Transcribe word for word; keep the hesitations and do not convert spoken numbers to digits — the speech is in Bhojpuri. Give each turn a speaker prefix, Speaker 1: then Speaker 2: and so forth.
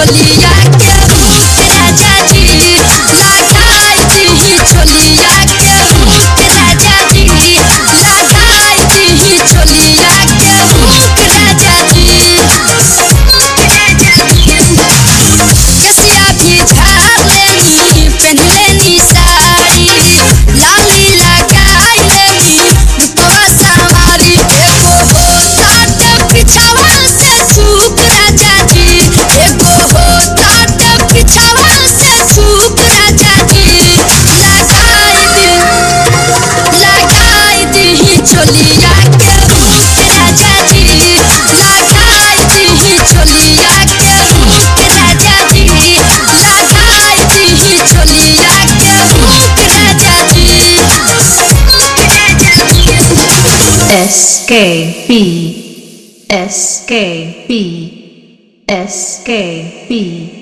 Speaker 1: छोलिया के हुक राजा जी लगाई दी छोलिया के हुक राजा जी लगाई दी छोलिया के हुक राजा जी कसिया भी झाड़ लेनी पहन लेनी साड़ी लाली लगाई लेनी मुतवा सवारी एको होता त पिछवा से सूप राजा जी एको होता त पिछवा से सूप राजा जी लगाई दी लगाई दी छोलिया के हुक राजा जी लगाई दी छोलिया के हुक राजा जी लगाई दी छोलिया के हुक राजा जी
Speaker 2: S K P S K P S K P